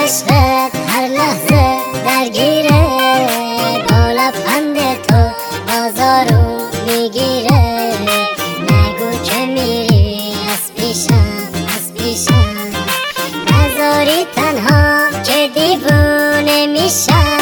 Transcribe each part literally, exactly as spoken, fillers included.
عشقت هر لحظه درگیره، با لبخند تو بازارو میگیره. نگو که میری از پیشم از پیشم، نذاری تنها که دیوونه میشم.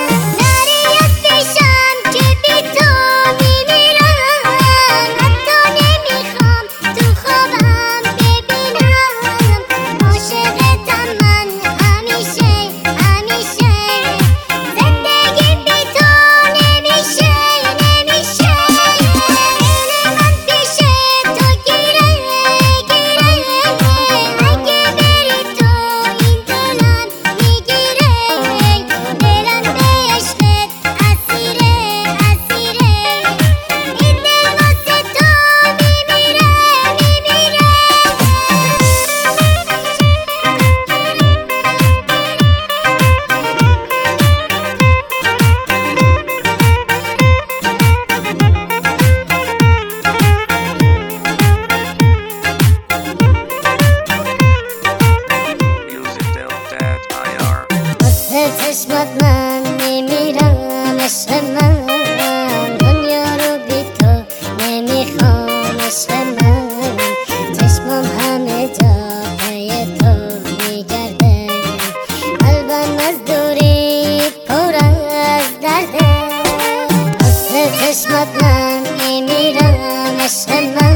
چشمات من میمیرم عشق من، دنیا رو بی تو نمیخوام عشق من. چشمم همه جا پی تو میگرده، قلبم از دوری پر از درده. واسه چشمات من میمیرم عشق من.